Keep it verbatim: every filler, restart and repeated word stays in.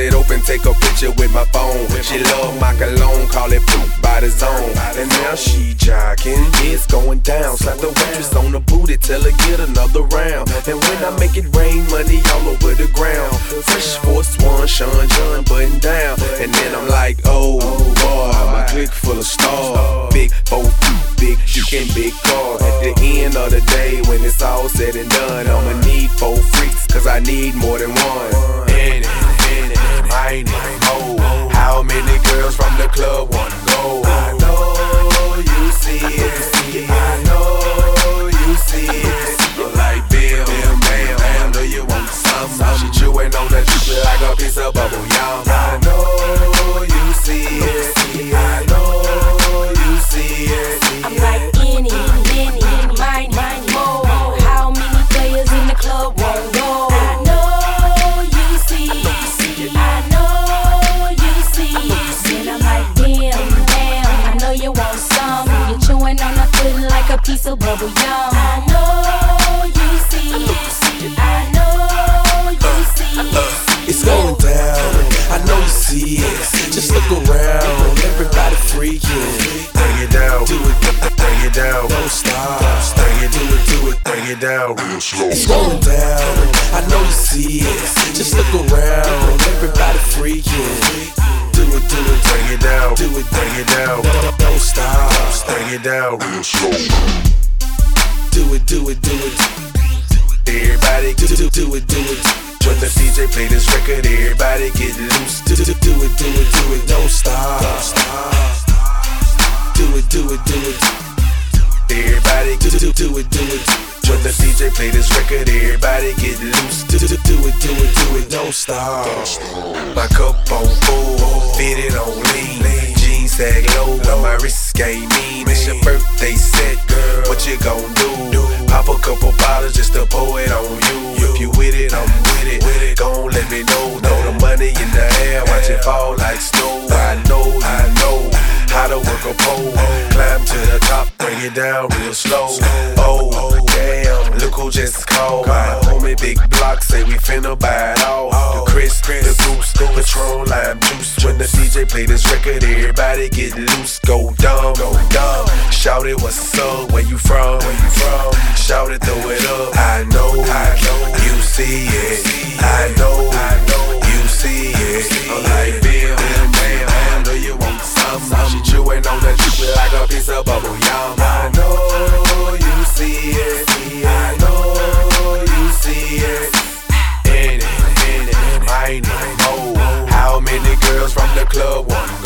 it open, take a picture with my phone. She love my cologne, call it poop by the zone. And now she jogging, it's going down. Slap the waitress on the booty, tell her get another round. And when I make it rain, money all over the ground. Fresh Force One, Sean John button down. And then I'm like, oh boy, my clique full of stars. Big four, big dick and big car. At the end of the day, when it's all said and done, I'ma need four freaks, cause I need more than one. In it, in it, mine it, oh. How many girls from the club wanna go? I know you see it, I know you see it. I'm like Bill, Bill, bam, I know you want some. She chewing on that juice like a piece of bubble yum. I know you see it, I know you see it. I'm like in it, in it, mine, mine, mo. How many players in the club won't go? I know you see it, I know you see it. And I'm like damn, damn, I know you want some. You're chewing on the pudding like a piece of bubble yum. I know you see it, I know you see it. It's going down, I know you see it. Just look around, everybody freaking. Bring it down, do it, bring it down. Don't stop, bring it, do it, do it, bring it down real slow. It's going down, I know you see it. Just look around, everybody freaking. Do it, do it, bring it down, do it, bring it down. Don't stop, bring it down real slow. Do it, do it, do it. Everybody do, do, do it, do it. When the D J play this record, everybody get loose. Do, do, do it, do it, do it, don't stop. Do it, do it, do it. Everybody do, do, do it, do it. When the D J play this record, everybody get loose. Do, do, do it, do it, do it, don't stop. My cup on full, fitted on lean. Jeans sag low, but my wrist ain't mean. It's your birthday set, girl, what you gon' do? Pop a couple bottles just to pour it on you. If you with it, I'm with it. Gon' let me know. Throw the money in the air, watch it fall like snow. I know, I know how to work a pole. Climb to the top, bring it down real slow. Oh, damn, look who just called. My homie Big Block say we finna buy it all. The Chris, the Goose, Patron, lime juice. When the D J play this record, everybody get loose. Go dumb, go dumb. Shout it, what's up? Where you from? Where you from? Shout it, throw it up. I know, I know you see it. I know, I know you see it. I'm like Bill, Bill, man, I know you want some. She chewing on that juice like a piece of bubble yum. I know you see it. I know you see it. In it, in it, mine it, oh. How many girls from the club want